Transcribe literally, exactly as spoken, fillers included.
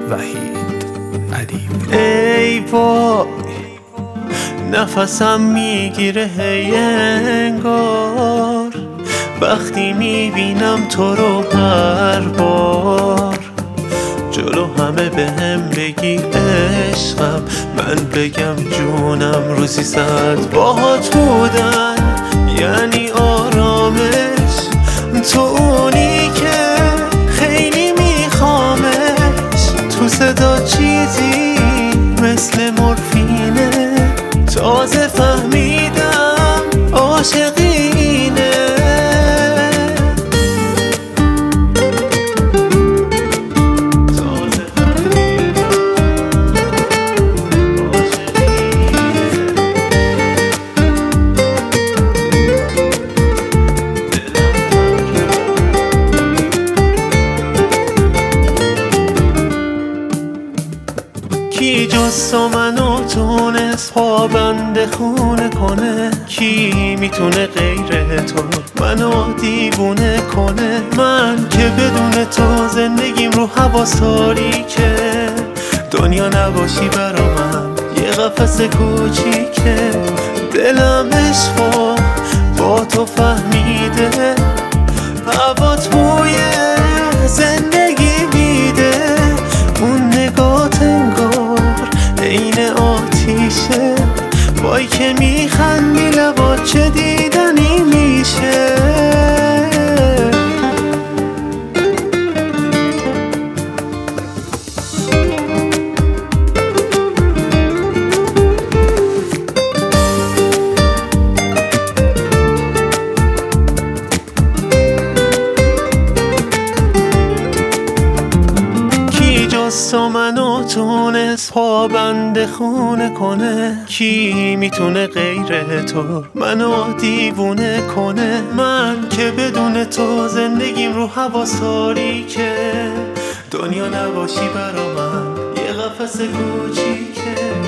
وحید ادیب. ای وای نفسم میگیره هی انگار وقتی میبینم تو رو هر بار. جلو همه به هم بگی عشقم، من بگم جونم. روزی صد باهات بودن یعنی آرامش، تو اونی که خیلی میخوامش. تو صدا چیزی مثل مورفینه، تازه فهمیدم عاشقینه. کی جز تو منو تونست پابند خونه کنه؟ کی میتونه غیر تو منو دیوونه کنه؟ من که بدون تو زندگیم رو حواس تاریکه، دنیا نباشی برا من یه قفس کوچیکه. دلم عشقو با تو فهمیده، هوات بوی زندگی میده. اون نگات انگار عین آتیشه، وای که میخندی لبات چه دیدنی میشه. تو منو تونست پابند خونه کنه؟ کی میتونه غیر تو منو دیوونه کنه؟ من که بدون تو زندگیم رو حواس تاریکه، دنیا نباشی برا من یه قفس کوچیکه.